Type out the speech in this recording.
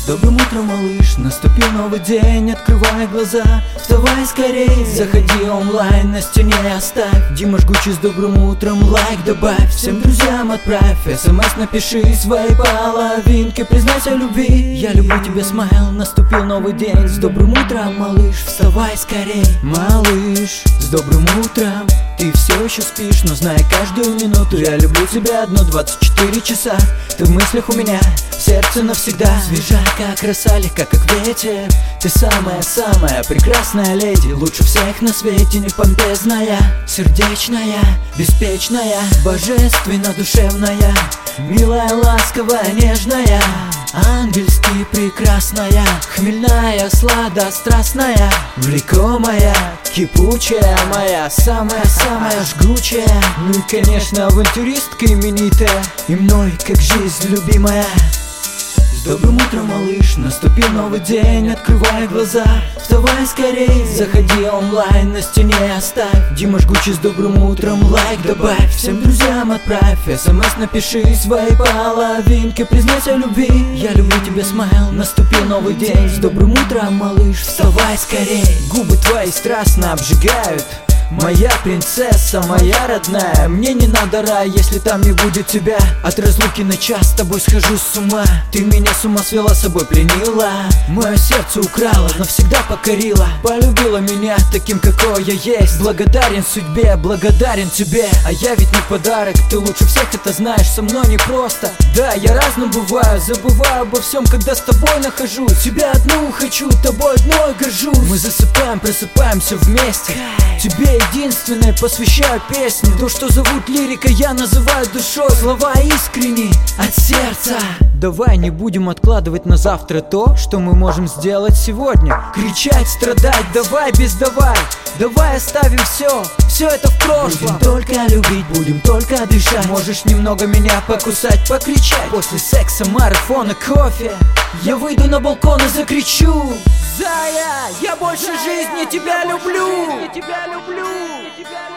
Добрым утром, малыш, наступил новый день. Открывай глаза, вставай скорей. Заходи онлайн, на стене оставь Дима Жгучий с добрым утром, лайк добавь. Всем друзьям отправь, смс напиши своей половинке, признайся в любви. Я люблю тебя, смайл, наступил новый день. С добрым утром, малыш, вставай скорей. Малыш, с добрым утром, ты все еще спишь, но знай каждую минуту я люблю тебя одну 24 часа. Ты в мыслях у меня, в сердце навсегда. Свежа, как роса, легка, как ветер. Ты самая-самая прекрасная леди, лучше всех на свете, не помпезная, сердечная, беспечная, божественно душевная, милая, ласковая, нежная, ангельски прекрасная, хмельная, сладострастная, влекомая, кипучая, моя самая-самая жгучая. Ну и, конечно, авантюристка именитая, и мной, как жизнь любимая. С добрым утром, малыш, наступил новый день. Открывай глаза, вставай скорей. Заходи онлайн, на стене оставь Дима Жгучий с добрым утром, лайк добавь. Всем друзьям отправь, смс напиши своей половинке, признайся в любви. Я люблю тебя, смайл, наступил новый день. С добрым утром, малыш, вставай скорей. Губы твои страстно обжигают, моя принцесса, моя родная. Мне не надо рай, если там не будет тебя. От разлуки на час с тобой схожу с ума. Ты меня с ума свела, собой пленила, мое сердце украла, навсегда покорила. Полюбила меня таким, какой я есть. Благодарен судьбе, благодарен тебе. А я ведь не подарок, ты лучше всех это знаешь. Со мной непросто, да, я разным бываю. Забываю обо всем, когда с тобой нахожусь. Тебя одну хочу, тобой одной горжусь. Мы засыпаем, просыпаемся вместе. Тебе единственное посвящаю песню. То, что зовут лирика, я называю душой. Слова искренни, от сердца. Давай не будем откладывать на завтра то, что мы можем сделать сегодня. Кричать, страдать, давай без давай. Давай оставим все это в прошлом. Будем только любить, будем только дышать. Можешь немного меня покусать, покричать. После секса, марафона, кофе я выйду на балкон и закричу: Зая, я больше жизни тебя люблю.